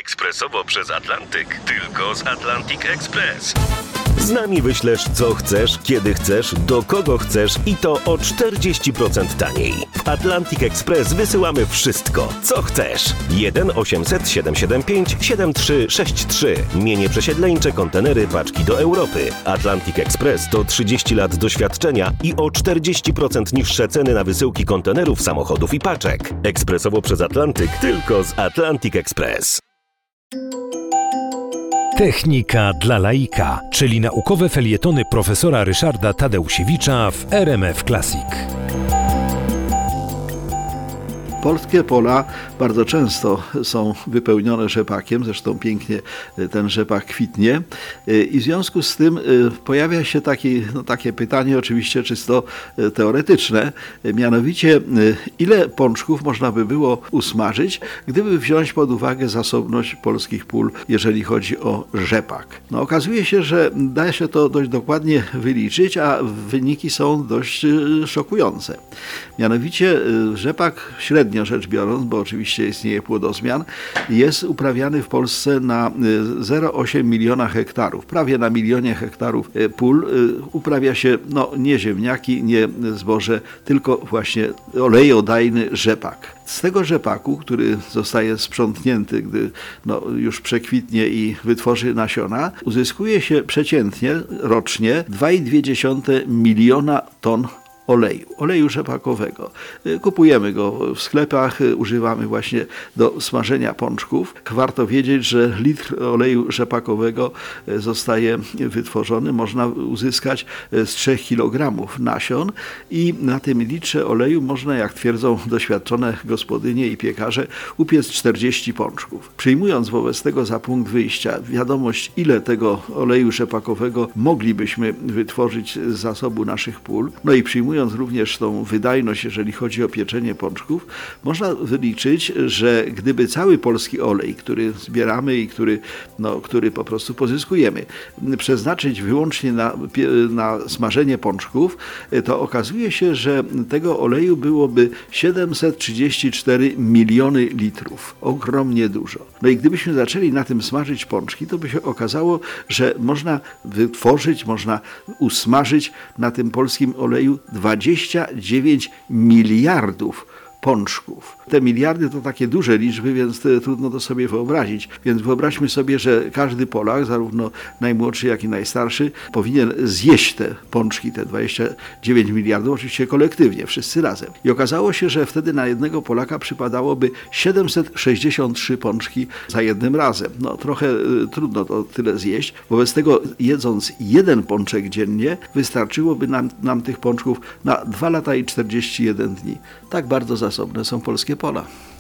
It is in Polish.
Ekspresowo przez Atlantyk. Tylko z Atlantic Express. Z nami wyślesz co chcesz, kiedy chcesz, do kogo chcesz i to o 40% taniej. W Atlantic Express wysyłamy wszystko, co chcesz. 1 800 775 7363. Mienie przesiedleńcze, kontenery, paczki do Europy. Atlantic Express to 30 lat doświadczenia i o 40% niższe ceny na wysyłki kontenerów, samochodów i paczek. Ekspresowo przez Atlantyk, tylko z Atlantic Express. Technika dla laika, czyli naukowe felietony profesora Ryszarda Tadeusiewicza w RMF Classic. Polskie pola bardzo często są wypełnione rzepakiem, zresztą pięknie ten rzepak kwitnie i w związku z tym pojawia się takie pytanie, oczywiście czysto teoretyczne, mianowicie ile pączków można by było usmażyć, gdyby wziąć pod uwagę zasobność polskich pól, jeżeli chodzi o rzepak. No, okazuje się, że da się to dość dokładnie wyliczyć, a wyniki są dość szokujące. Mianowicie rzepak średnio rzecz biorąc, bo oczywiście istnieje płodozmian, jest uprawiany w Polsce na 0,8 miliona hektarów. Prawie na 1 000 000 hektarów pól uprawia się nie ziemniaki, nie zboże, tylko właśnie olejodajny rzepak. Z tego rzepaku, który zostaje sprzątnięty, gdy już przekwitnie i wytworzy nasiona, uzyskuje się przeciętnie rocznie 2,2 miliona ton oleju rzepakowego. Kupujemy go w sklepach, używamy właśnie do smażenia pączków. Warto wiedzieć, że litr oleju rzepakowego zostaje wytworzony, można uzyskać z 3 kg nasion i na tym litrze oleju można, jak twierdzą doświadczone gospodynie i piekarze, upiec 40 pączków. Przyjmując wobec tego za punkt wyjścia wiadomość, ile tego oleju rzepakowego moglibyśmy wytworzyć z zasobu naszych pól, i przyjmując również tą wydajność, jeżeli chodzi o pieczenie pączków, można wyliczyć, że gdyby cały polski olej, który zbieramy i który po prostu pozyskujemy, przeznaczyć wyłącznie na smażenie pączków, to okazuje się, że tego oleju byłoby 734 miliony litrów. Ogromnie dużo. I gdybyśmy zaczęli na tym smażyć pączki, to by się okazało, że można wytworzyć, można usmażyć na tym polskim oleju 29 miliardów pączków. Te miliardy to takie duże liczby, więc trudno to sobie wyobrazić. Więc wyobraźmy sobie, że każdy Polak, zarówno najmłodszy, jak i najstarszy, powinien zjeść te pączki, te 29 miliardów, oczywiście kolektywnie, wszyscy razem. I okazało się, że wtedy na jednego Polaka przypadałoby 763 pączki za jednym razem. Trochę trudno to tyle zjeść. Wobec tego, jedząc jeden pączek dziennie, wystarczyłoby nam tych pączków na 2 lata i 41 dni. Tak bardzo zasobne są polskie pola.